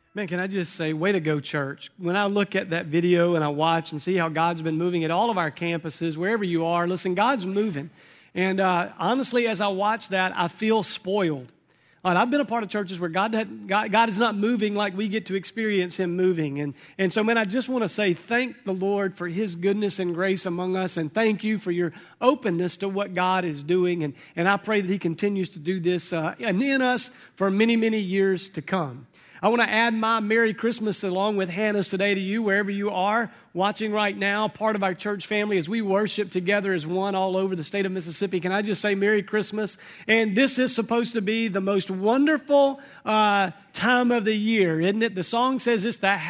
Man, can I just say, way to go, church. When I look at that video and I watch and see how God's been moving at all of our campuses, wherever you are, listen, God's moving. And honestly, as I watch that, I feel spoiled. I've been a part of churches where God is not moving like we get to experience Him moving. And so, man, I just want to say thank the Lord for His goodness and grace among us, and thank you for your openness to what God is doing. And I pray that He continues to do this in us for many, many years to come. I want to add my Merry Christmas along with Hannah's today to you, wherever you are watching right now, part of our church family as we worship together as one all over the state of Mississippi. Can I just say Merry Christmas? And this is supposed to be the most wonderful time of the year, isn't it? The song says it's the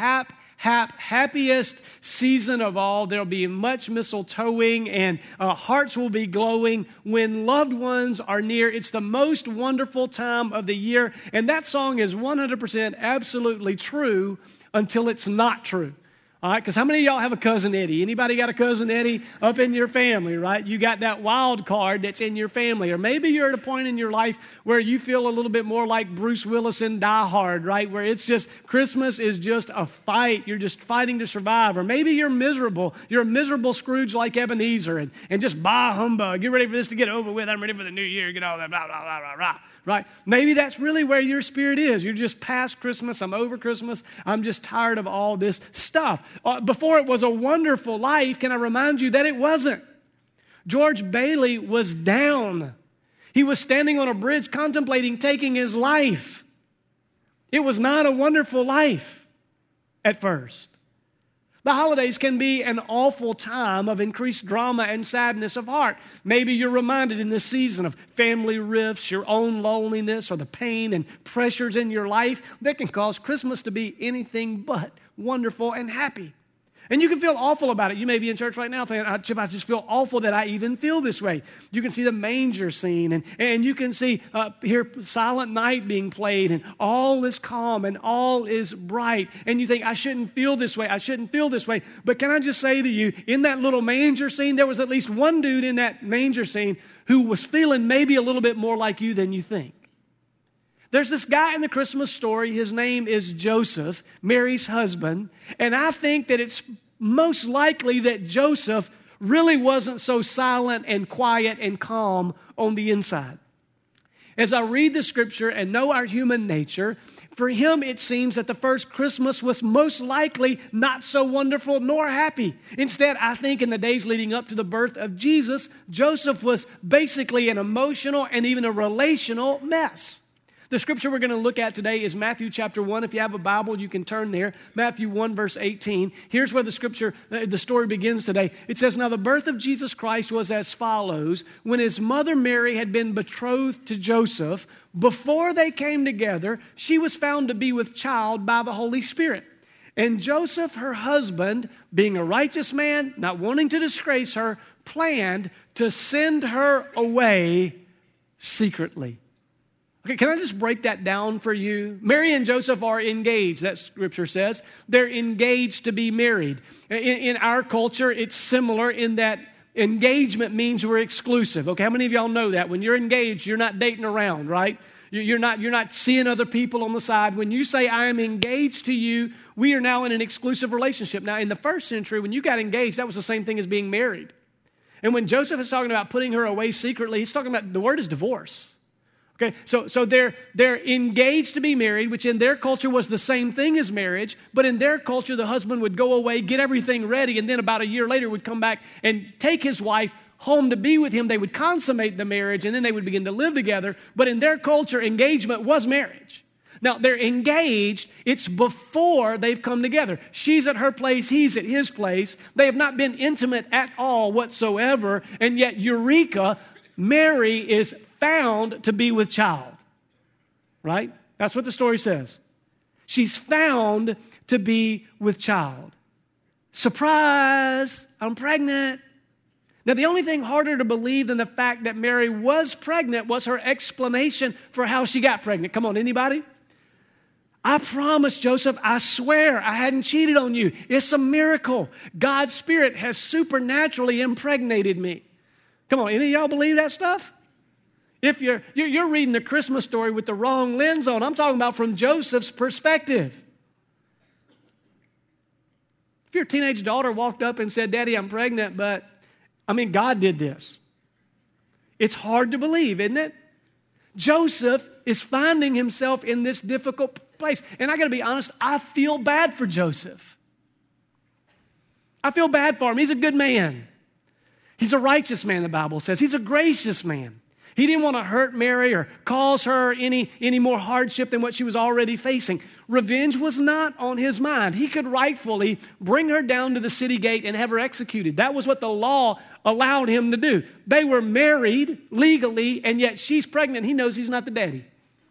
happiest season of all. There'll be much mistletoeing and hearts will be glowing when loved ones are near. It's the most wonderful time of the year. And that song is 100% absolutely true until it's not true. All right, because how many of y'all have a Cousin Eddie? Anybody got a Cousin Eddie up in your family, right? You got that wild card that's in your family. Or maybe you're at a point in your life where you feel a little bit more like Bruce Willis in Die Hard, right? Where it's just, Christmas is just a fight. You're just fighting to survive. Or maybe you're miserable. You're a miserable Scrooge like Ebenezer and just bah humbug. Get ready for this to get over with. I'm ready for the new year. Get all that blah, blah, blah, blah, blah. Right? Maybe that's really where your spirit is. You're just past Christmas. I'm over Christmas. I'm just tired of all this stuff. Before it was a wonderful life, can I remind you that it wasn't? George Bailey was down. He was standing on a bridge contemplating taking his life. It was not a wonderful life at first. The holidays can be an awful time of increased drama and sadness of heart. Maybe you're reminded in this season of family rifts, your own loneliness, or the pain and pressures in your life that can cause Christmas to be anything but wonderful and happy. And you can feel awful about it. You may be in church right now thinking, Chip, I just feel awful that I even feel this way. You can see the manger scene, and you can see, hear Silent Night being played, and all is calm, and all is bright. And you think, I shouldn't feel this way. I shouldn't feel this way. But can I just say to you, in that little manger scene, there was at least one dude in that manger scene who was feeling maybe a little bit more like you than you think. There's this guy in the Christmas story. His name is Joseph, Mary's husband. And I think that it's most likely that Joseph really wasn't so silent and quiet and calm on the inside. As I read the scripture and know our human nature, for him it seems that the first Christmas was most likely not so wonderful nor happy. Instead, I think in the days leading up to the birth of Jesus, Joseph was basically an emotional and even a relational mess. The scripture we're going to look at today is Matthew chapter 1. If you have a Bible, you can turn there. Matthew 1, verse 18. Here's where the story begins today. It says, "Now the birth of Jesus Christ was as follows. When his mother Mary had been betrothed to Joseph, before they came together, she was found to be with child by the Holy Spirit. And Joseph, her husband, being a righteous man, not wanting to disgrace her, planned to send her away secretly." Okay, can I just break that down for you? Mary and Joseph are engaged, that scripture says. They're engaged to be married. In our culture, it's similar in that engagement means we're exclusive. Okay, how many of y'all know that? When you're engaged, you're not dating around, right? You're not seeing other people on the side. When you say, I am engaged to you, we are now in an exclusive relationship. Now, in the first century, when you got engaged, that was the same thing as being married. And when Joseph is talking about putting her away secretly, he's talking about, the word is divorce. Okay, so they're engaged to be married, which in their culture was the same thing as marriage, but in their culture, the husband would go away, get everything ready, and then about a year later would come back and take his wife home to be with him. They would consummate the marriage, and then they would begin to live together. But in their culture, engagement was marriage. Now, they're engaged. It's before they've come together. She's at her place. He's at his place. They have not been intimate at all whatsoever, and yet, Eureka, Mary is found to be with child, right? That's what the story says. She's found to be with child. Surprise, I'm pregnant. Now, the only thing harder to believe than the fact that Mary was pregnant was her explanation for how she got pregnant. Come on, anybody? I promise, Joseph, I swear I hadn't cheated on you. It's a miracle. God's Spirit has supernaturally impregnated me. Come on, any of y'all believe that stuff? If you're reading the Christmas story with the wrong lens on, I'm talking about from Joseph's perspective. If your teenage daughter walked up and said, Daddy, I'm pregnant, but, God did this. It's hard to believe, isn't it? Joseph is finding himself in this difficult place. And I got to be honest, I feel bad for Joseph. I feel bad for him. He's a good man. He's a righteous man, the Bible says. He's a gracious man. He didn't want to hurt Mary or cause her any more hardship than what she was already facing. Revenge was not on his mind. He could rightfully bring her down to the city gate and have her executed. That was what the law allowed him to do. They were married legally, and yet she's pregnant. He knows he's not the daddy.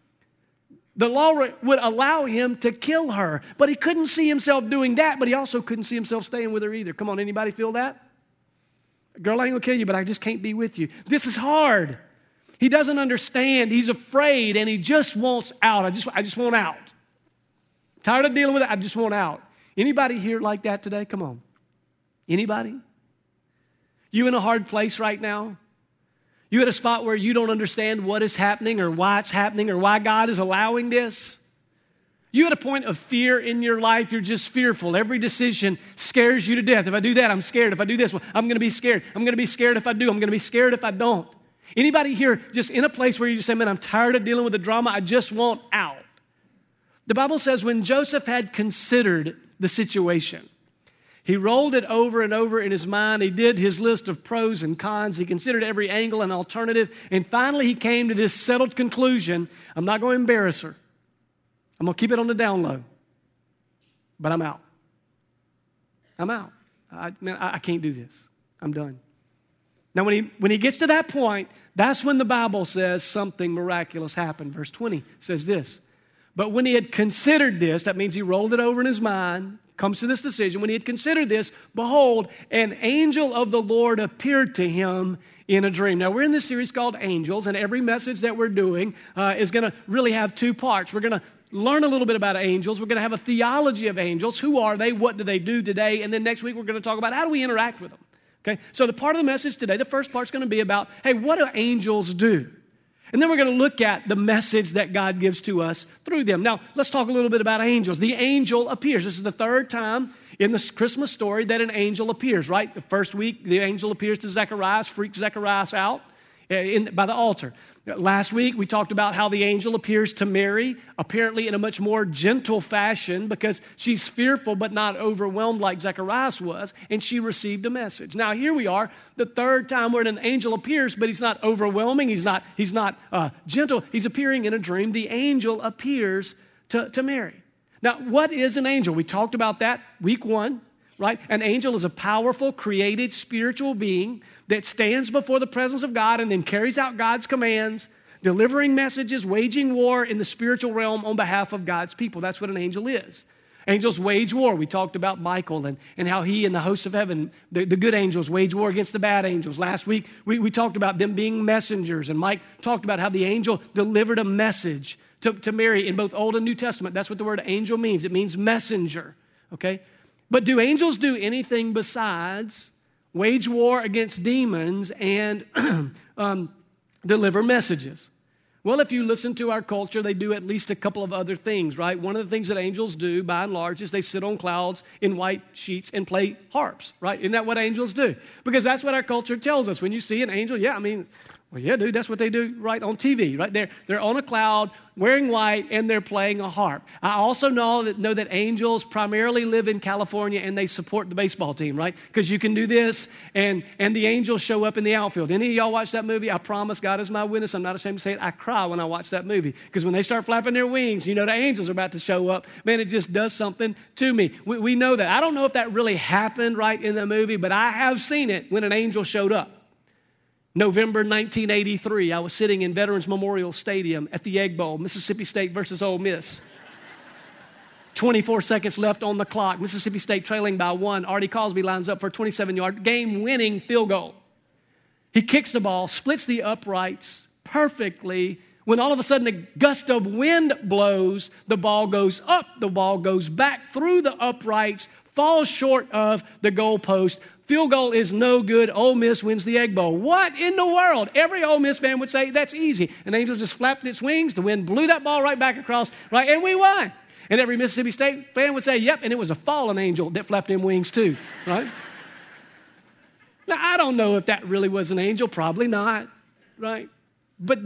The law would allow him to kill her, but he couldn't see himself doing that, but he also couldn't see himself staying with her either. Come on, anybody feel that? Girl, I ain't gonna kill you, but I just can't be with you. This is hard. He doesn't understand. He's afraid, and he just wants out. I just want out. Tired of dealing with it. I just want out. Anybody here like that today? Come on. Anybody? You in a hard place right now? You at a spot where you don't understand what is happening or why it's happening or why God is allowing this? You at a point of fear in your life, you're just fearful. Every decision scares you to death. If I do that, I'm scared. If I do this, well, I'm going to be scared. I'm going to be scared if I do. I'm going to be scared if I don't. Anybody here just in a place where you just say, man, I'm tired of dealing with the drama. I just want out. The Bible says when Joseph had considered the situation, he rolled it over and over in his mind. He did his list of pros and cons. He considered every angle and alternative. And finally, he came to this settled conclusion. I'm not going to embarrass her. I'm going to keep it on the down low. But I'm out. I'm out. I can't do this. I'm done. Now, when he gets to that point, that's when the Bible says something miraculous happened. Verse 20 says this. But when he had considered this, that means he rolled it over in his mind, comes to this decision. When he had considered this, behold, an angel of the Lord appeared to him in a dream. Now, we're in this series called Angels, and every message that we're doing is going to really have two parts. We're going to learn a little bit about angels. We're going to have a theology of angels. Who are they? What do they do today? And then next week, we're going to talk about how do we interact with them. Okay? So the part of the message today, the first part's going to be about, hey, what do angels do? And then we're going to look at the message that God gives to us through them. Now, let's talk a little bit about angels. The angel appears. This is the third time in the Christmas story that an angel appears, right? The first week, the angel appears to Zacharias, freaks Zacharias out by the altar. Last week, we talked about how the angel appears to Mary, apparently in a much more gentle fashion because she's fearful but not overwhelmed like Zacharias was, and she received a message. Now, here we are, the third time where an angel appears, but he's not overwhelming, he's not gentle, he's appearing in a dream. The angel appears to Mary. Now, what is an angel? We talked about that week 1. Right? An angel is a powerful, created spiritual being that stands before the presence of God and then carries out God's commands, delivering messages, waging war in the spiritual realm on behalf of God's people. That's what an angel is. Angels wage war. We talked about Michael and how he and the hosts of heaven, the good angels, wage war against the bad angels. Last week, we talked about them being messengers, and Mike talked about how the angel delivered a message to Mary in both Old and New Testament. That's what the word angel means. It means messenger. Okay? But do angels do anything besides wage war against demons and deliver messages? Well, if you listen to our culture, they do at least a couple of other things, right? One of the things that angels do, by and large, is they sit on clouds in white sheets and play harps, right? Isn't that what angels do? Because that's what our culture tells us. When you see an angel, well, yeah, dude, that's what they do right on TV, right? They're on a cloud, wearing white, and they're playing a harp. I also know that angels primarily live in California, and they support the baseball team, right? Because you can do this, and the angels show up in the outfield. Any of y'all watch that movie? I promise, God is my witness, I'm not ashamed to say it, I cry when I watch that movie. Because when they start flapping their wings, the angels are about to show up. Man, it just does something to me. We know that. I don't know if that really happened right in the movie, but I have seen it when an angel showed up. November 1983, I was sitting in Veterans Memorial Stadium at the Egg Bowl, Mississippi State versus Ole Miss. 24 seconds left on the clock. Mississippi State trailing by 1. Artie Cosby lines up for a 27-yard game-winning field goal. He kicks the ball, splits the uprights perfectly. When all of a sudden a gust of wind blows, the ball goes up, the ball goes back through the uprights, falls short of the goalpost. Field goal is no good. Ole Miss wins the Egg Bowl. What in the world? Every Ole Miss fan would say that's easy. An angel just flapped its wings. The wind blew that ball right back across, right? And we won. And every Mississippi State fan would say, yep, and it was a fallen angel that flapped them wings too, right? Now, I don't know if that really was an angel. Probably not, right? But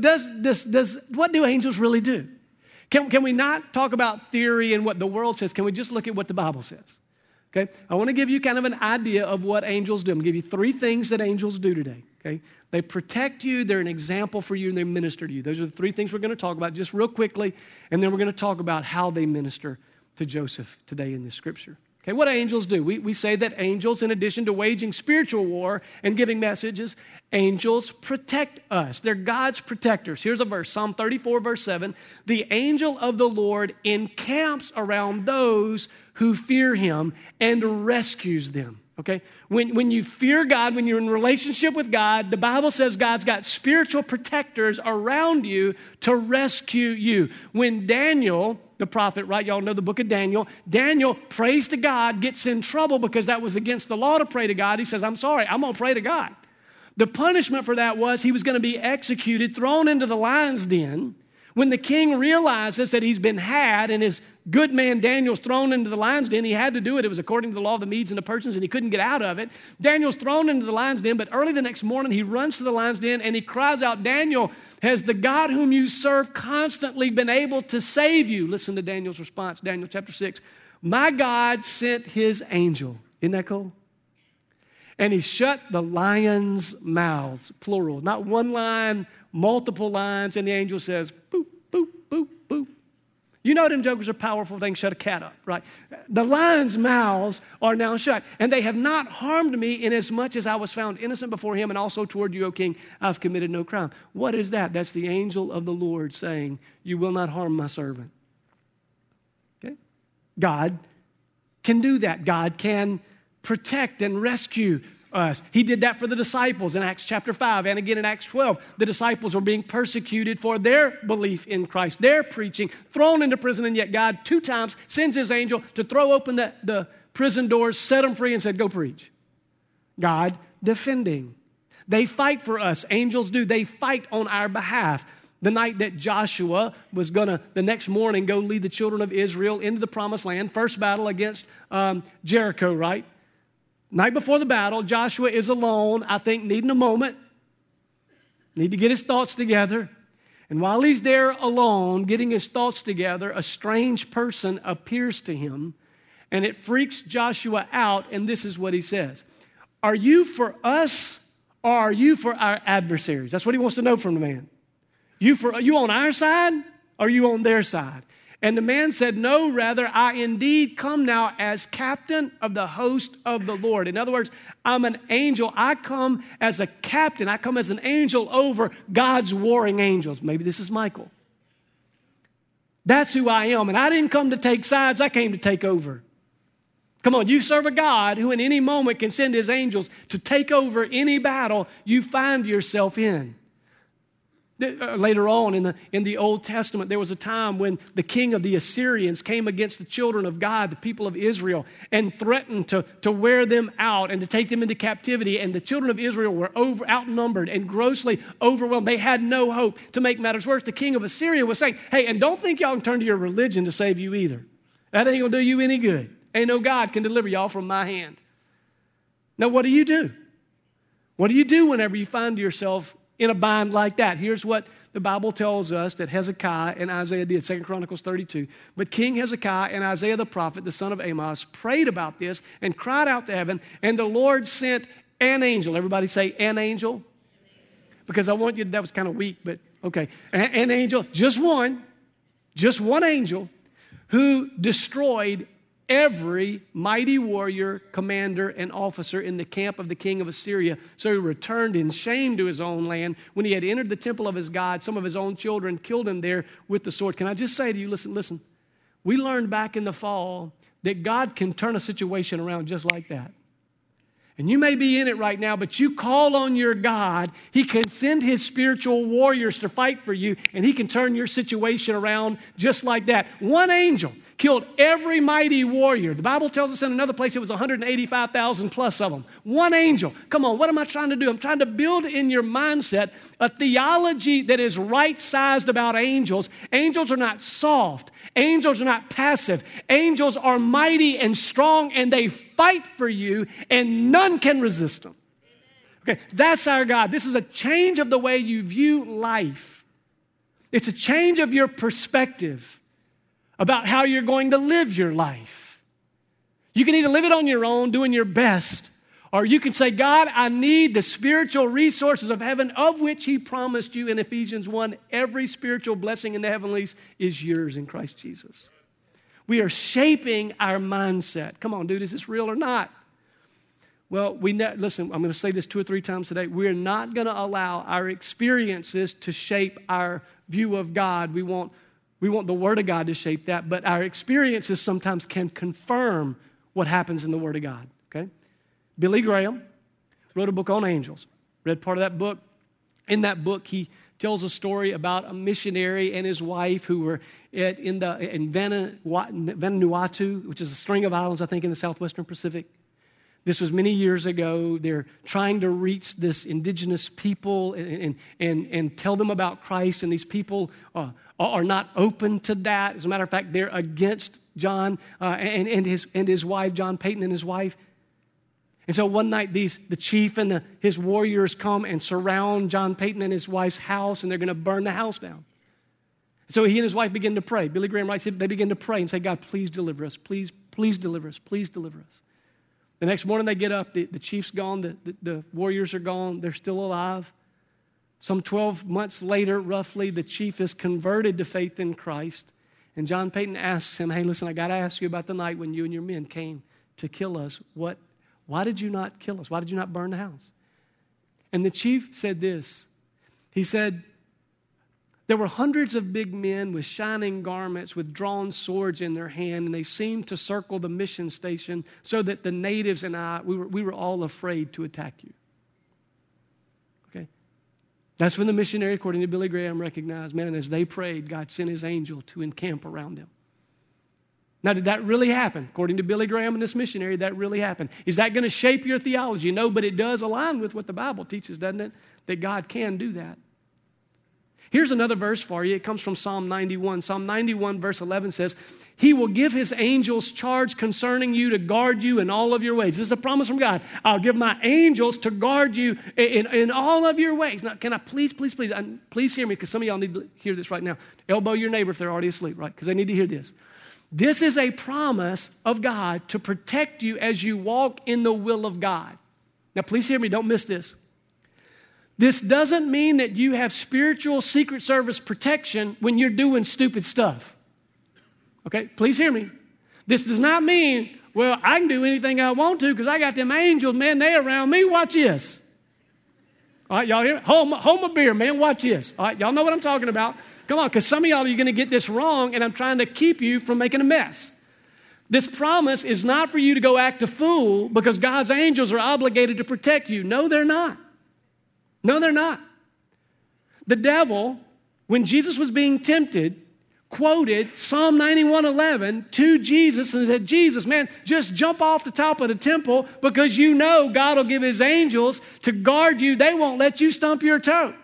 what do angels really do? Can we not talk about theory and what the world says? Can we just look at what the Bible says? Okay, I want to give you kind of an idea of what angels do. I'm going to give you 3 things that angels do today. Okay, they protect you, they're an example for you, and they minister to you. Those are the 3 things we're going to talk about just real quickly, and then we're going to talk about how they minister to Joseph today in this scripture. Okay, what do angels do? We say that angels, in addition to waging spiritual war and giving messages, angels protect us. They're God's protectors. Here's a verse, Psalm 34, verse 7. The angel of the Lord encamps around those who fear him and rescues them. Okay? When you fear God, when you're in relationship with God, the Bible says God's got spiritual protectors around you to rescue you. When Daniel, the prophet, right? Y'all know the book of Daniel. Daniel prays to God, gets in trouble because that was against the law to pray to God. He says, I'm sorry, I'm going to pray to God. The punishment for that was he was going to be executed, thrown into the lion's den. When the king realizes that he's been had and his good man Daniel's thrown into the lion's den, he had to do it. It was according to the law of the Medes and the Persians, and he couldn't get out of it. Daniel's thrown into the lion's den, but early the next morning he runs to the lion's den and he cries out, Daniel, has the God whom you serve constantly been able to save you? Listen to Daniel's response, Daniel chapter 6. My God sent his angel. Isn't that cool? And he shut the lions' mouths, plural. Not one lion, multiple lions. And the angel says, boop, boop, boop, boop. You know them jokers are powerful. They can shut a cat up, right? The lions' mouths are now shut. And they have not harmed me inasmuch as I was found innocent before him, and also toward you, O king, I've committed no crime. What is that? That's the angel of the Lord saying, you will not harm my servant. Okay? God can do that. God can protect and rescue us. He did that for the disciples in Acts chapter 5 and again in Acts 12. The disciples were being persecuted for their belief in Christ, their preaching, thrown into prison, and yet God 2 times sends his angel to throw open the prison doors, set them free, and said, go preach. God defending. They fight for us. Angels do. They fight on our behalf. The night that Joshua was going to, the next morning, go lead the children of Israel into the promised land, first battle against Jericho, right? Night before the battle, Joshua is alone, I think needing a moment, need to get his thoughts together. And while he's there alone, getting his thoughts together, a strange person appears to him, and it freaks Joshua out, and this is what he says. Are you for us, or are you for our adversaries? That's what he wants to know from the man. Are you on our side, or are you on their side? And the man said, no, rather, I indeed come now as captain of the host of the Lord. In other words, I'm an angel. I come as a captain. I come as an angel over God's warring angels. Maybe this is Michael. That's who I am. And I didn't come to take sides. I came to take over. Come on, you serve a God who in any moment can send his angels to take over any battle you find yourself in. Later on in the Old Testament, there was a time when the king of the Assyrians came against the children of God, the people of Israel, and threatened to wear them out and to take them into captivity. And the children of Israel were outnumbered and grossly overwhelmed. They had no hope. To make matters worse, the king of Assyria was saying, hey, and don't think y'all can turn to your religion to save you either. That ain't going to do you any good. Ain't no God can deliver y'all from my hand. Now, what do? What do you do whenever you find yourself in a bind like that? Here's what the Bible tells us that Hezekiah and Isaiah did, 2 Chronicles 32. But King Hezekiah and Isaiah the prophet, the son of Amos, prayed about this and cried out to heaven, and the Lord sent an angel. Everybody say an angel? Because I want you, that was kind of weak, but okay. An angel, just one angel who destroyed every mighty warrior, commander, and officer in the camp of the king of Assyria. So he returned in shame to his own land. When he had entered the temple of his God, some of his own children killed him there with the sword. Can I just say to you, listen. We learned back in the fall that God can turn a situation around just like that. And you may be in it right now, but you call on your God. He can send his spiritual warriors to fight for you, and he can turn your situation around just like that. One angel killed every mighty warrior. The Bible tells us in another place it was 185,000 plus of them. One angel. Come on, what am I trying to do? I'm trying to build in your mindset a theology that is right-sized about angels. Angels are not soft. Angels are not passive. Angels are mighty and strong, and they fight for you, and none can resist them. Okay, that's our God. This is a change of the way you view life. It's a change of your perspective about how you're going to live your life. You can either live it on your own, doing your best, or you can say, God, I need the spiritual resources of heaven, of which He promised you in Ephesians 1. Every spiritual blessing in the heavenlies is yours in Christ Jesus. We are shaping our mindset. Come on, dude, is this real or not? Well, listen, I'm going to say this 2 or 3 times today. We're not going to allow our experiences to shape our view of God. We want the Word of God to shape that, but our experiences sometimes can confirm what happens in the Word of God, okay? Billy Graham wrote a book on angels. Read part of that book. In that book, he tells a story about a missionary and his wife who were in Vanuatu, which is a string of islands, I think, in the southwestern Pacific. This was many years ago. They're trying to reach this indigenous people and tell them about Christ, and these people are not open to that. As a matter of fact, they're against John and his wife, John Paton and his wife. And so one night, the chief and his warriors come and surround John Paton and his wife's house, and they're going to burn the house down. So he and his wife begin to pray. Billy Graham writes, they begin to pray and say, God, please deliver us. Please deliver us. Please deliver us. The next morning they get up, the chief's gone, the warriors are gone, they're still alive. Some 12 months later, roughly, the chief is converted to faith in Christ. And John Paton asks him, hey, listen, I got to ask you about the night when you and your men came to kill us. Why did you not kill us? Why did you not burn the house? And the chief said this. He said, there were hundreds of big men with shining garments, with drawn swords in their hand, and they seemed to circle the mission station so that the natives and we were all afraid to attack you. Okay? That's when the missionary, according to Billy Graham, recognized, man, and as they prayed, God sent His angel to encamp around them. Now, did that really happen? According to Billy Graham and this missionary, that really happened. Is that going to shape your theology? No, but it does align with what the Bible teaches, doesn't it? That God can do that. Here's another verse for you. It comes from Psalm 91. Psalm 91, verse 11 says, He will give His angels charge concerning you to guard you in all of your ways. This is a promise from God. I'll give my angels to guard you in all of your ways. Now, can I please hear me, because some of y'all need to hear this right now. Elbow your neighbor if they're already asleep, right? Because they need to hear this. This is a promise of God to protect you as you walk in the will of God. Now, please hear me. Don't miss this. This doesn't mean that you have spiritual Secret Service protection when you're doing stupid stuff. Okay? Please hear me. This does not mean, well, I can do anything I want to because I got them angels, man, they around me. Watch this. All right, y'all hear? Hold my beer, man. Watch this. All right, y'all know what I'm talking about. Come on, because some of y'all are going to get this wrong, and I'm trying to keep you from making a mess. This promise is not for you to go act a fool because God's angels are obligated to protect you. No, they're not. No, they're not. The devil, when Jesus was being tempted, quoted Psalm 91:11 to Jesus and said, Jesus, man, just jump off the top of the temple because you know God will give His angels to guard you. They won't let you stump your toe.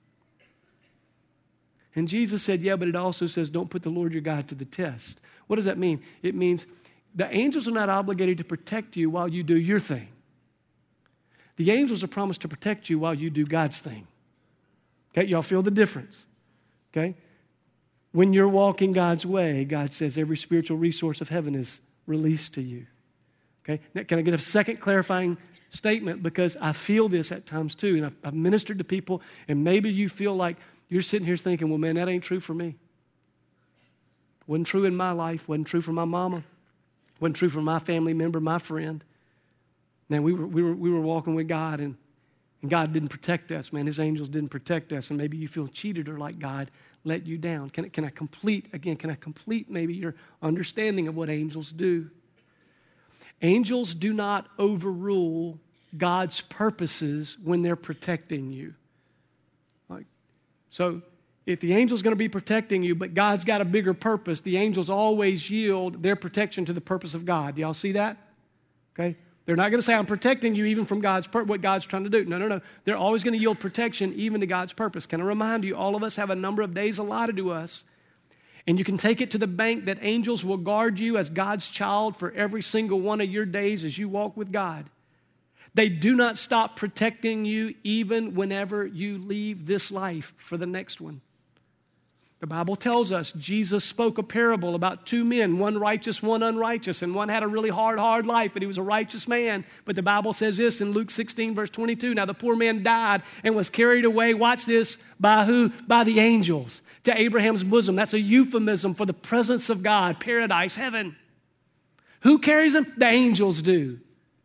And Jesus said, yeah, but it also says don't put the Lord your God to the test. What does that mean? It means the angels are not obligated to protect you while you do your thing. The angels are promised to protect you while you do God's thing. Okay, y'all feel the difference? Okay? When you're walking God's way, God says every spiritual resource of heaven is released to you. Okay? Now, can I get a second clarifying statement? Because I feel this at times too, and I've ministered to people, and maybe you feel like you're sitting here thinking, well, man, that ain't true for me. Wasn't true in my life. Wasn't true for my mama. Wasn't true for my family member, my friend. Man, we were walking with God, and God didn't protect us. Man, His angels didn't protect us, and maybe you feel cheated or like God let you down. Can I complete maybe your understanding of what angels do? Angels do not overrule God's purposes when they're protecting you. So if the angel's going to be protecting you, but God's got a bigger purpose, the angels always yield their protection to the purpose of God. Do y'all see that? Okay? They're not going to say, I'm protecting you even from what God's trying to do. No. They're always going to yield protection even to God's purpose. Can I remind you, all of us have a number of days allotted to us. And you can take it to the bank that angels will guard you as God's child for every single one of your days as you walk with God. They do not stop protecting you even whenever you leave this life for the next one. The Bible tells us Jesus spoke a parable about two men, one righteous, one unrighteous, and one had a really hard life, but he was a righteous man. But the Bible says this in Luke 16, verse 22. Now the poor man died and was carried away, watch this, by who? By the angels to Abraham's bosom. That's a euphemism for the presence of God, paradise, heaven. Who carries him? The angels do.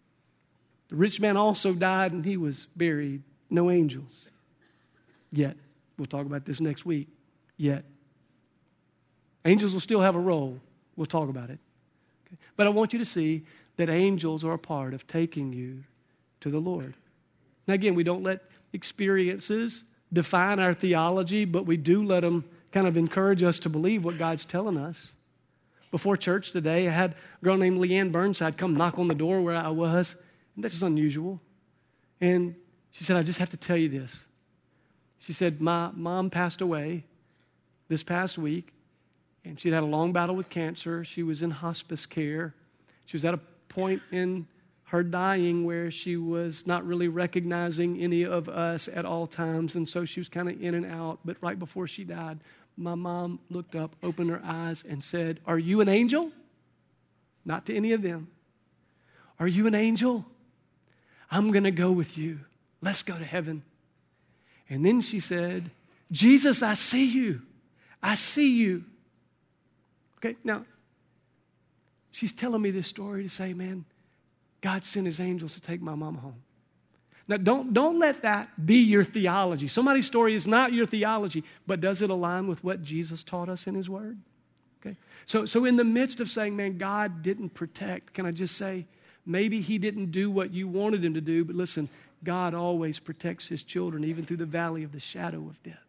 The rich man also died and he was buried. No angels. Yet. We'll talk about this next week. Yet. Angels will still have a role. We'll talk about it. Okay? But I want you to see that angels are a part of taking you to the Lord. Now again, we don't let experiences define our theology, but we do let them kind of encourage us to believe what God's telling us. Before church today, I had a girl named Leanne Burnside come knock on the door where I was. And that's just unusual. And she said, I just have to tell you this. She said, my mom passed away this past week, and she'd had a long battle with cancer. She was in hospice care. She was at a point in her dying where she was not really recognizing any of us at all times, and so she was kind of in and out. But right before she died, my mom looked up, opened her eyes, and said, are you an angel? Not to any of them. Are you an angel? I'm going to go with you. Let's go to heaven. And then she said, Jesus, I see you. I see you. Okay, now, she's telling me this story to say, man, God sent his angels to take my mama home. Now, don't let that be your theology. Somebody's story is not your theology, but does it align with what Jesus taught us in his word? Okay, so in the midst of saying, man, God didn't protect, can I just say, maybe he didn't do what you wanted him to do, but listen, God always protects his children, even through the valley of the shadow of death.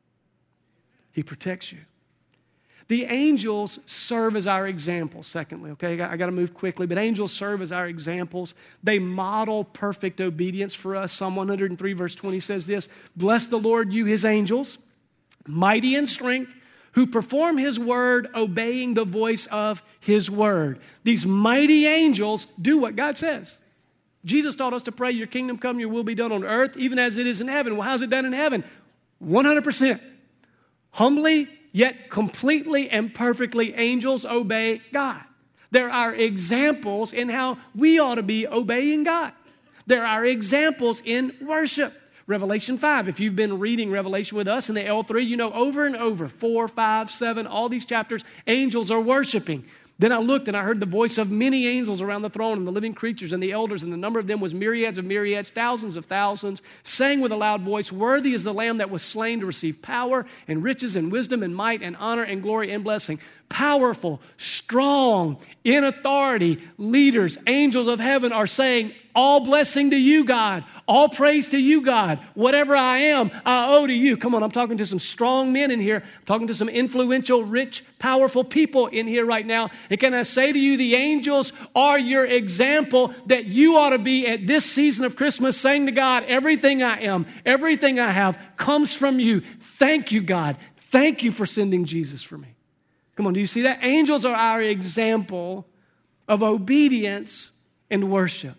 He protects you. The angels serve as our examples, secondly, okay? I got to move quickly, but angels serve as our examples. They model perfect obedience for us. Psalm 103, verse 20 says this, bless the Lord, you his angels, mighty in strength, who perform his word, obeying the voice of his word. These mighty angels do what God says. Jesus taught us to pray, your kingdom come, your will be done on earth, even as it is in heaven. Well, how's it done in heaven? 100%. Humbly, yet completely and perfectly, angels obey God. There are examples in how we ought to be obeying God. There are examples in worship. Revelation 5, if you've been reading Revelation with us in the L3, you know over and over, 4, 5, 7, all these chapters, angels are worshiping. Then I looked and I heard the voice of many angels around the throne and the living creatures and the elders, and the number of them was myriads of myriads, thousands of thousands, saying with a loud voice, worthy is the Lamb that was slain to receive power and riches and wisdom and might and honor and glory and blessing. Powerful, strong, in authority, leaders, angels of heaven are saying, all blessing to you, God. All praise to you, God. Whatever I am, I owe to you. Come on, I'm talking to some strong men in here. I'm talking to some influential, rich, powerful people in here right now. And can I say to you, the angels are your example that you ought to be at this season of Christmas saying to God, everything I am, everything I have comes from you. Thank you, God. Thank you for sending Jesus for me. Come on, do you see that? Angels are our example of obedience and worship.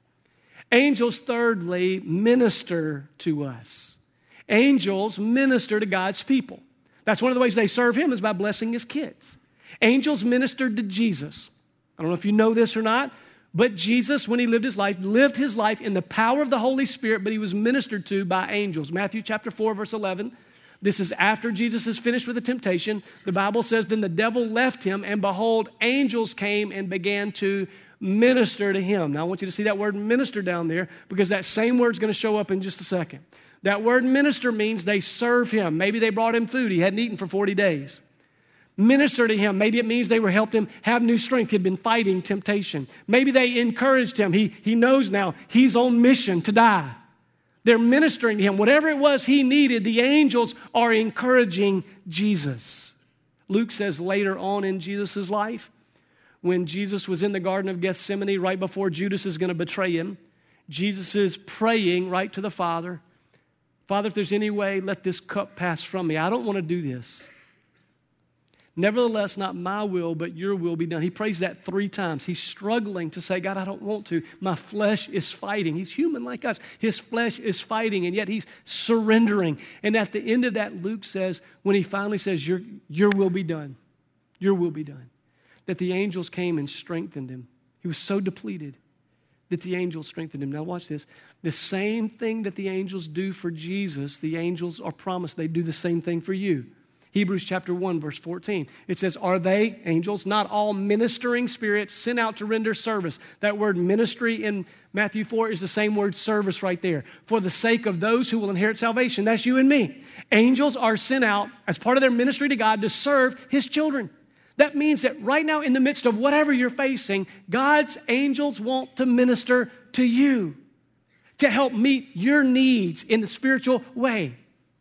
Angels, thirdly, minister to us. Angels minister to God's people. That's one of the ways they serve him is by blessing his kids. Angels ministered to Jesus. I don't know if you know this or not, but Jesus, when he lived his life in the power of the Holy Spirit, but he was ministered to by angels. Matthew chapter 4, verse 11. This is after Jesus is finished with the temptation. The Bible says, then the devil left him, and behold, angels came and began to minister to him. Now, I want you to see that word minister down there, because that same word is going to show up in just a second. That word minister means they serve him. Maybe they brought him food. He hadn't eaten for 40 days. Minister to him. Maybe it means they were helped him have new strength. He'd been fighting temptation. Maybe they encouraged him. He knows now he's on mission to die. They're ministering to him. Whatever it was he needed, the angels are encouraging Jesus. Luke says later on in Jesus' life, when Jesus was in the Garden of Gethsemane right before Judas is going to betray him, Jesus is praying right to the Father. Father, if there's any way, let this cup pass from me. I don't want to do this. Nevertheless, not my will, but your will be done. He prays that 3 times. He's struggling to say, God, I don't want to. My flesh is fighting. He's human like us. His flesh is fighting, and yet he's surrendering. And at the end of that, Luke says, when he finally says, your will be done, your will be done, that the angels came and strengthened him. He was so depleted that the angels strengthened him. Now watch this. The same thing that the angels do for Jesus, the angels are promised they do the same thing for you. Hebrews chapter 1, verse 14. It says, are they, angels, not all ministering spirits sent out to render service? That word ministry in Matthew 4 is the same word service right there. For the sake of those who will inherit salvation. That's you and me. Angels are sent out as part of their ministry to God to serve his children. That means that right now in the midst of whatever you're facing, God's angels want to minister to you, to help meet your needs in the spiritual way.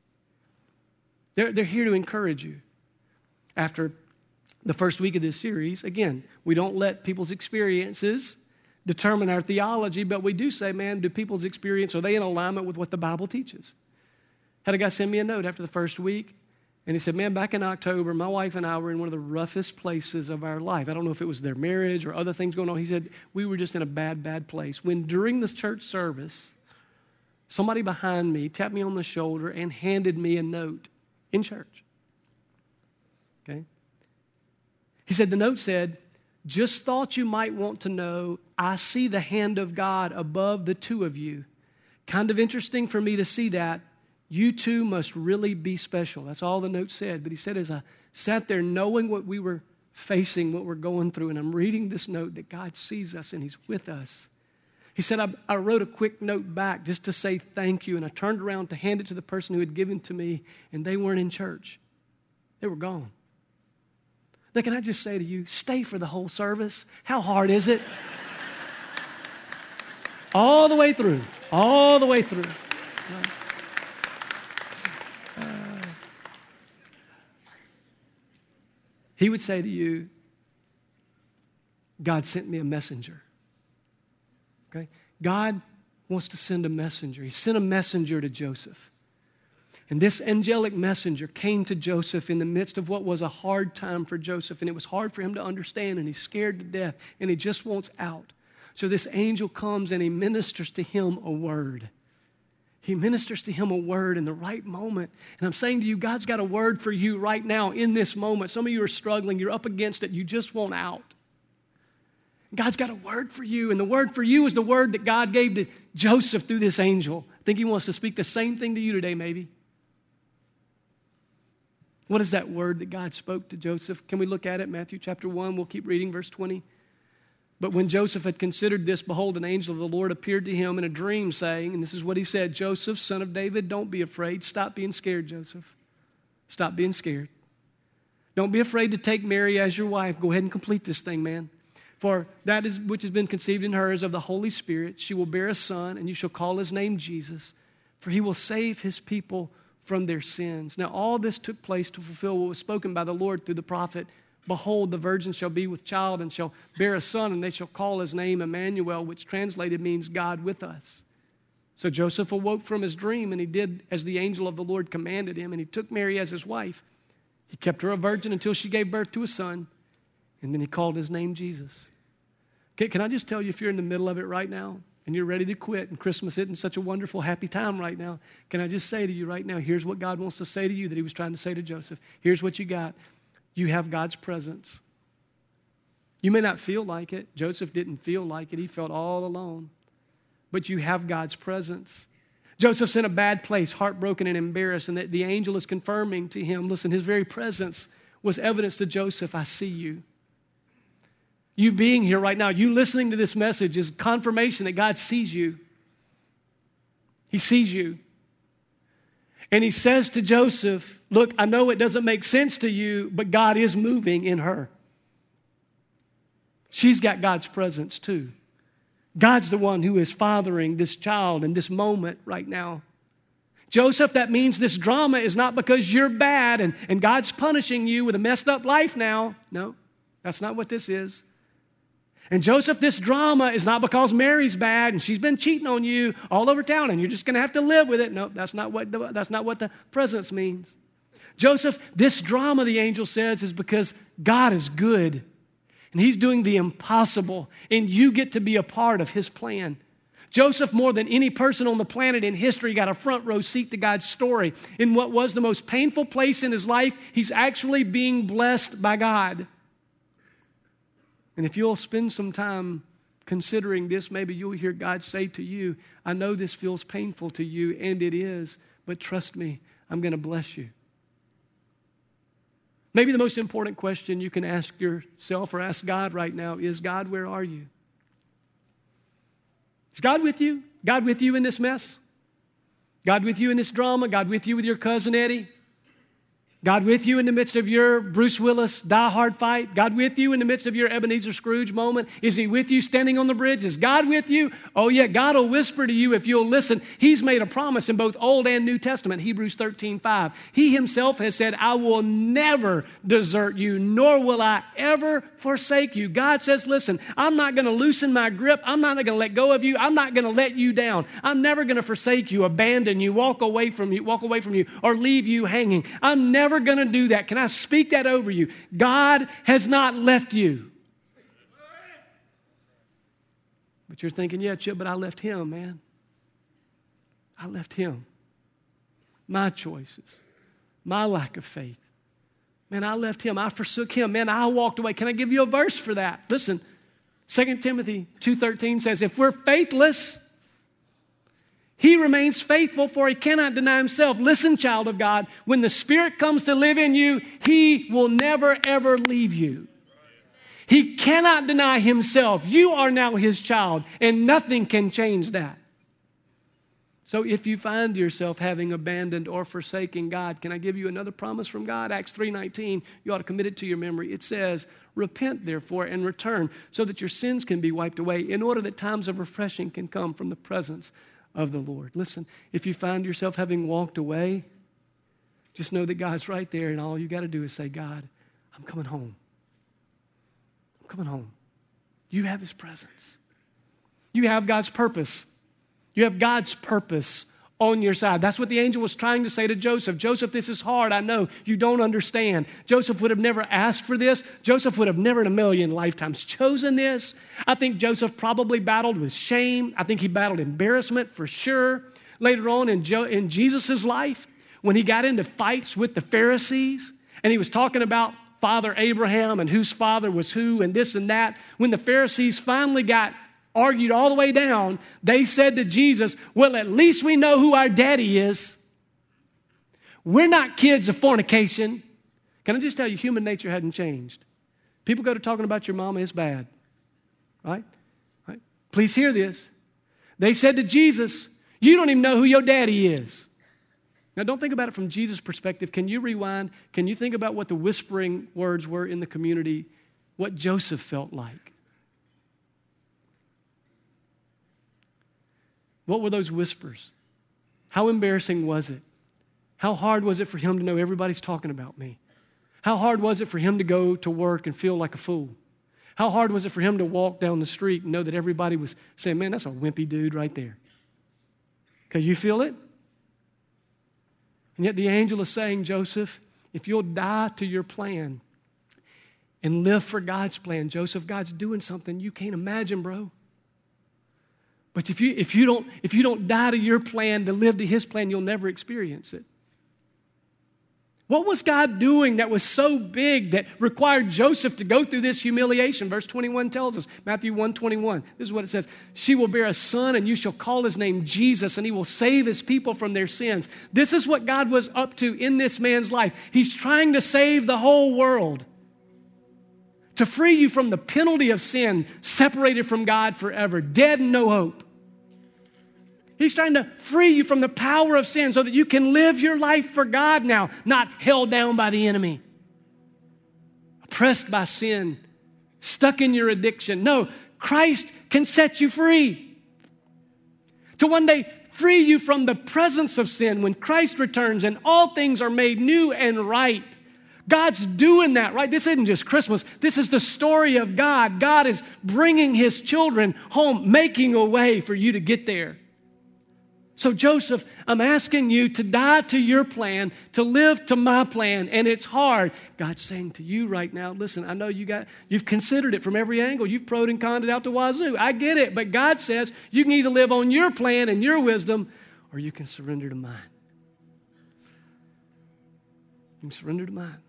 They're here to encourage you. After the first week of this series, again, we don't let people's experiences determine our theology, but we do say, man, do people's experience, are they in alignment with what the Bible teaches? Had a guy send me a note after the first week, and he said, man, back in October, my wife and I were in one of the roughest places of our life. I don't know if it was their marriage or other things going on. He said, we were just in a bad place. When during this church service, somebody behind me tapped me on the shoulder and handed me a note in church. Okay? He said, the note said, just thought you might want to know, I see the hand of God above the 2 of you. Kind of interesting for me to see that. You two must really be special. That's all the note said. But he said, as I sat there knowing what we were facing, what we're going through, and I'm reading this note that God sees us and he's with us. He said, I wrote a quick note back just to say thank you, and I turned around to hand it to the person who had given to me, and they weren't in church. They were gone. Now, can I just say to you, stay for the whole service? How hard is it? All the way through. All the way through. He would say to you, God sent me a messenger. Okay? God wants to send a messenger. He sent a messenger to Joseph. And this angelic messenger came to Joseph in the midst of what was a hard time for Joseph. And it was hard for him to understand, and he's scared to death, and he just wants out. So this angel comes and he ministers to him a word. He ministers to him a word in the right moment. And I'm saying to you, God's got a word for you right now in this moment. Some of you are struggling. You're up against it. You just want out. God's got a word for you, and the word for you is the word that God gave to Joseph through this angel. I think he wants to speak the same thing to you today, maybe. What is that word that God spoke to Joseph? Can we look at it? Matthew chapter 1, we'll keep reading verse 20. But when Joseph had considered this, behold, an angel of the Lord appeared to him in a dream, saying, and this is what he said, Joseph, son of David, don't be afraid. Stop being scared, Joseph. Stop being scared. Don't be afraid to take Mary as your wife. Go ahead and complete this thing, man. For that is which has been conceived in her is of the Holy Spirit. She will bear a son, and you shall call his name Jesus, for he will save his people from their sins. Now, all this took place to fulfill what was spoken by the Lord through the prophet. Behold, the virgin shall be with child and shall bear a son, and they shall call his name Emmanuel, which translated means God with us. So Joseph awoke from his dream, and he did as the angel of the Lord commanded him, and he took Mary as his wife. He kept her a virgin until she gave birth to a son, and then he called his name Jesus. Okay, can I just tell you, if you're in the middle of it right now, and you're ready to quit, and Christmas isn't such a wonderful, happy time right now, can I just say to you right now, here's what God wants to say to you that he was trying to say to Joseph. Here's what you got. You have God's presence. You may not feel like it. Joseph didn't feel like it. He felt all alone. But you have God's presence. Joseph's in a bad place, heartbroken and embarrassed, and the angel is confirming to him, listen, his very presence was evidence to Joseph, I see you. You being here right now, you listening to this message is confirmation that God sees you. He sees you. And he says to Joseph, look, I know it doesn't make sense to you, but God is moving in her. She's got God's presence too. God's the one who is fathering this child in this moment right now. Joseph, that means this drama is not because you're bad and God's punishing you with a messed up life now. No, that's not what this is. And Joseph, this drama is not because Mary's bad and she's been cheating on you all over town and you're just going to have to live with it. No, that's not what the presence means. Joseph, this drama, the angel says, is because God is good and He's doing the impossible and you get to be a part of His plan. Joseph, more than any person on the planet in history, got a front row seat to God's story. In what was the most painful place in his life, he's actually being blessed by God. And if you'll spend some time considering this, maybe you'll hear God say to you, I know this feels painful to you, and it is, but trust me, I'm going to bless you. Maybe the most important question you can ask yourself or ask God right now is, God, where are you? Is God with you? God with you in this mess? God with you in this drama? God with you with your cousin Eddie? God with you in the midst of your Bruce Willis die-hard fight? God with you in the midst of your Ebenezer Scrooge moment? Is He with you standing on the bridge? Is God with you? Oh yeah, God will whisper to you if you'll listen. He's made a promise in both Old and New Testament, Hebrews 13:5. He Himself has said, I will never desert you, nor will I ever forsake you. God says, listen, I'm not going to loosen my grip. I'm not going to let go of you. I'm not going to let you down. I'm never going to forsake you, abandon you, walk away from you, or leave you hanging. I'm never going to do that. Can I speak that over you? God has not left you. But you're thinking, yeah, Chip, but I left Him, man. I left Him. My choices, my lack of faith. Man, I left Him. I forsook Him. Man, I walked away. Can I give you a verse for that? Listen, 2 Timothy 2:13 says, if we're faithless, He remains faithful, for He cannot deny Himself. Listen, child of God, when the Spirit comes to live in you, He will never, ever leave you. He cannot deny Himself. You are now His child, and nothing can change that. So if you find yourself having abandoned or forsaken God, can I give you another promise from God? Acts 3:19, you ought to commit it to your memory. It says, repent therefore and return so that your sins can be wiped away in order that times of refreshing can come from the presence of the Lord. Listen, if you find yourself having walked away, just know that God's right there, and all you got to do is say, God, I'm coming home. I'm coming home. You have His presence. You have God's purpose. You have God's purpose on your side. That's what the angel was trying to say to Joseph. Joseph, this is hard. I know you don't understand. Joseph would have never asked for this. Joseph would have never in a million lifetimes chosen this. I think Joseph probably battled with shame. I think he battled embarrassment for sure. Later on in Jesus' life, when he got into fights with the Pharisees, and he was talking about Father Abraham and whose father was who and this and that, when the Pharisees finally got argued all the way down, they said to Jesus, well, at least we know who our daddy is. We're not kids of fornication. Can I just tell you, human nature hadn't changed. People go to talking about your mama, it's bad. Right? Please hear this. They said to Jesus, you don't even know who your daddy is. Now, don't think about it from Jesus' perspective. Can you rewind? Can you think about what the whispering words were in the community, what Joseph felt like? What were those whispers? How embarrassing was it? How hard was it for him to know everybody's talking about me? How hard was it for him to go to work and feel like a fool? How hard was it for him to walk down the street and know that everybody was saying, man, that's a wimpy dude right there? Can you feel it? And yet the angel is saying, Joseph, if you'll die to your plan and live for God's plan, Joseph, God's doing something you can't imagine, bro. But if you don't die to your plan, to live to His plan, you'll never experience it. What was God doing that was so big that required Joseph to go through this humiliation? Verse 21 tells us, Matthew 1:21. This is what it says. She will bear a son, and you shall call his name Jesus, and he will save his people from their sins. This is what God was up to in this man's life. He's trying to save the whole world, to free you from the penalty of sin, separated from God forever, dead and no hope. He's trying to free you from the power of sin so that you can live your life for God now, not held down by the enemy, oppressed by sin, stuck in your addiction. No, Christ can set you free. To one day free you from the presence of sin when Christ returns and all things are made new and right. God's doing that, right? This isn't just Christmas. This is the story of God. God is bringing His children home, making a way for you to get there. So Joseph, I'm asking you to die to your plan, to live to my plan, and it's hard. God's saying to you right now, listen, I know you've considered it from every angle. You've proed and conned it out to wazoo. I get it, but God says you can either live on your plan and your wisdom, or you can surrender to mine. You can surrender to mine.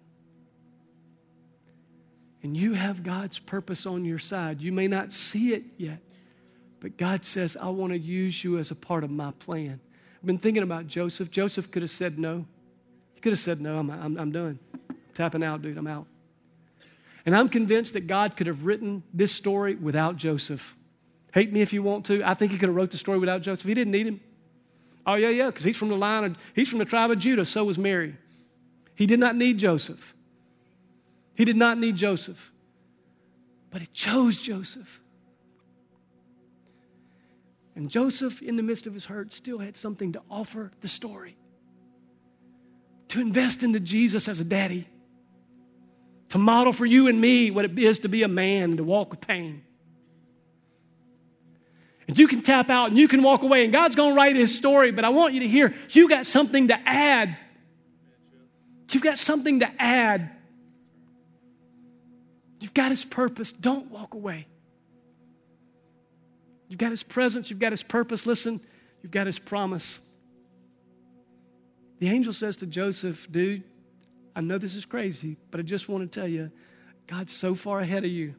And you have God's purpose on your side. You may not see it yet, but God says, I want to use you as a part of my plan. I've been thinking about Joseph. Joseph could have said no. He could have said, no, I'm done. I'm tapping out, dude. I'm out. And I'm convinced that God could have written this story without Joseph. Hate me if you want to. I think He could have wrote the story without Joseph. He didn't need him. Oh, yeah, because he's from the tribe of Judah. So was Mary. He did not need Joseph. He did not need Joseph. But He chose Joseph. And Joseph, in the midst of his hurt, still had something to offer the story. To invest into Jesus as a daddy. To model for you and me what it is to be a man and to walk with pain. And you can tap out and you can walk away and God's going to write His story, but I want you to hear, you got something to add. You've got something to add. You've got His purpose. Don't walk away. You've got His presence. You've got His purpose. Listen, you've got His promise. The angel says to Joseph, dude, I know this is crazy, but I just want to tell you, God's so far ahead of you.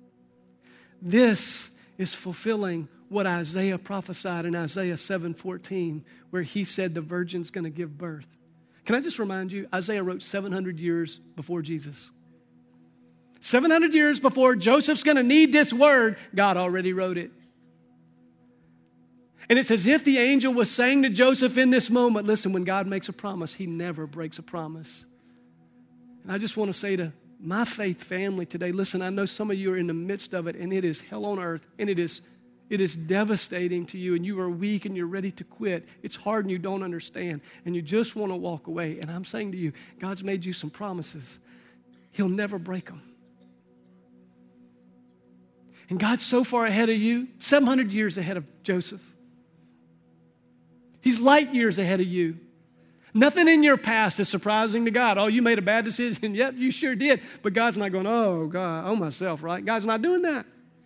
This is fulfilling what Isaiah prophesied in Isaiah 7:14, where he said the virgin's going to give birth. Can I just remind you, Isaiah wrote 700 years before Jesus. 700 years before Joseph's going to need this word, God already wrote it. And it's as if the angel was saying to Joseph in this moment, listen, when God makes a promise, He never breaks a promise. And I just want to say to my faith family today, listen, I know some of you are in the midst of it, and it is hell on earth, and it is devastating to you, and you are weak, and you're ready to quit. It's hard, and you don't understand, and you just want to walk away. And I'm saying to you, God's made you some promises. He'll never break them. And God's so far ahead of you, 700 years ahead of Joseph. He's light years ahead of you. Nothing in your past is surprising to God. Oh, you made a bad decision. Yep, you sure did. But God's not going, oh, God, oh, myself, right? God's not doing that.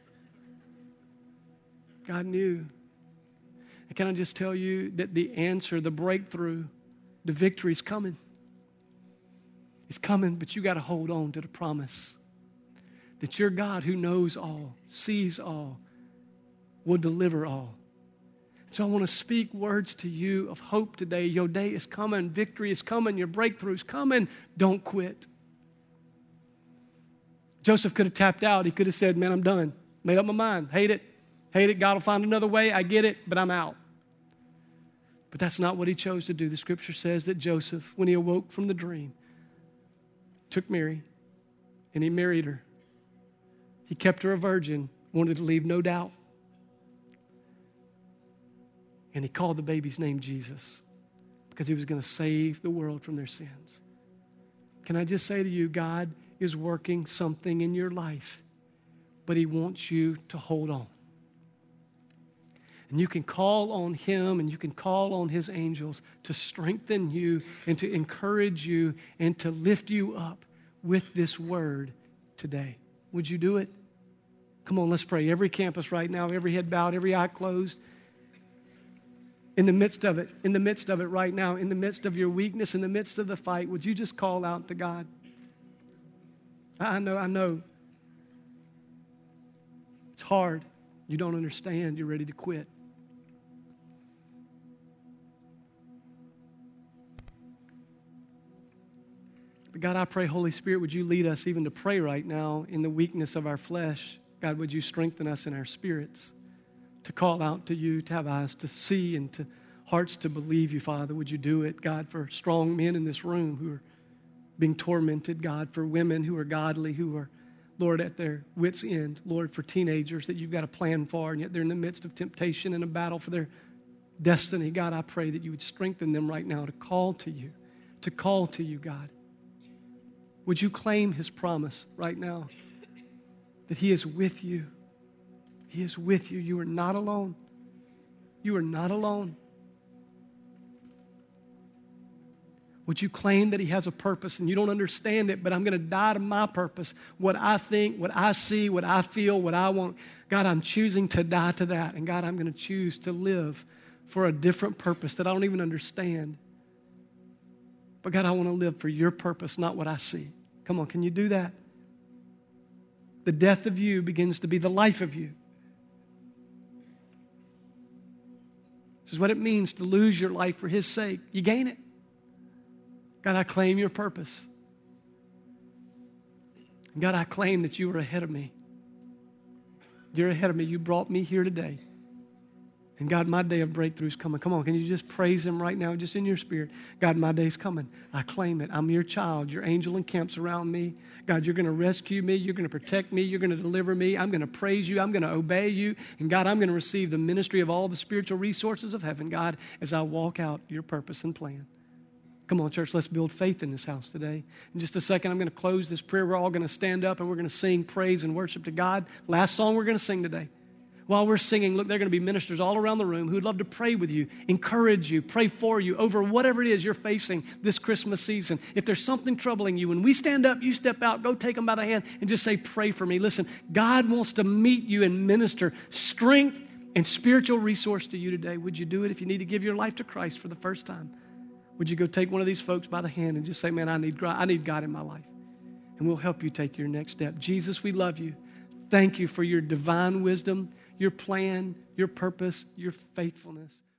God knew. And can I just tell you that the answer, the breakthrough, the victory is coming. It's coming, but you got to hold on to the promise that your God who knows all, sees all, will deliver all. So I want to speak words to you of hope today. Your day is coming. Victory is coming. Your breakthrough is coming. Don't quit. Joseph could have tapped out. He could have said, man, I'm done. Made up my mind. Hate it. Hate it. God will find another way. I get it, but I'm out. But that's not what he chose to do. The scripture says that Joseph, when he awoke from the dream, took Mary and he married her. He kept her a virgin, wanted to leave no doubt. And he called the baby's name Jesus because he was going to save the world from their sins. Can I just say to you, God is working something in your life, but He wants you to hold on. And you can call on Him and you can call on His angels to strengthen you and to encourage you and to lift you up with this word today. Would you do it? Come on, let's pray. Every campus right now, every head bowed, every eye closed. In the midst of it right now, in the midst of your weakness, in the midst of the fight, would you just call out to God? I know. It's hard. You don't understand. You're ready to quit. But God, I pray, Holy Spirit, would you lead us even to pray right now in the weakness of our flesh? God, would you strengthen us in our spirits to call out to you, to have eyes to see and to hearts to believe you, Father. Would you do it, God, for strong men in this room who are being tormented, God, for women who are godly, who are, Lord, at their wits' end, Lord, for teenagers that you've got a plan for, and yet they're in the midst of temptation and a battle for their destiny. God, I pray that you would strengthen them right now to call to you, God. Would you claim his promise right now that he is with you? He is with you. You are not alone. You are not alone. Would you claim that he has a purpose and you don't understand it, but I'm going to die to my purpose, what I think, what I see, what I feel, what I want. God, I'm choosing to die to that. And God, I'm going to choose to live for a different purpose that I don't even understand. But God, I want to live for your purpose, not what I see. Come on, can you do that? The death of you begins to be the life of you. This is what it means to lose your life for his sake. You gain it. God, I claim your purpose. God, I claim that you are ahead of me. You're ahead of me. You brought me here today. And God, my day of breakthrough is coming. Come on, can you just praise him right now, just in your spirit? God, my day's coming. I claim it. I'm your child. Your angel encamps around me. God, you're going to rescue me. You're going to protect me. You're going to deliver me. I'm going to praise you. I'm going to obey you. And God, I'm going to receive the ministry of all the spiritual resources of heaven, God, as I walk out your purpose and plan. Come on, church, let's build faith in this house today. In just a second, I'm going to close this prayer. We're all going to stand up and we're going to sing praise and worship to God. Last song we're going to sing today. While we're singing, look, there are going to be ministers all around the room who would love to pray with you, encourage you, pray for you over whatever it is you're facing this Christmas season. If there's something troubling you, when we stand up, you step out, go take them by the hand and just say, pray for me. Listen, God wants to meet you and minister strength and spiritual resource to you today. Would you do it if you need to give your life to Christ for the first time? Would you go take one of these folks by the hand and just say, man, I need God in my life. And we'll help you take your next step. Jesus, we love you. Thank you for your divine wisdom, your plan, your purpose, your faithfulness.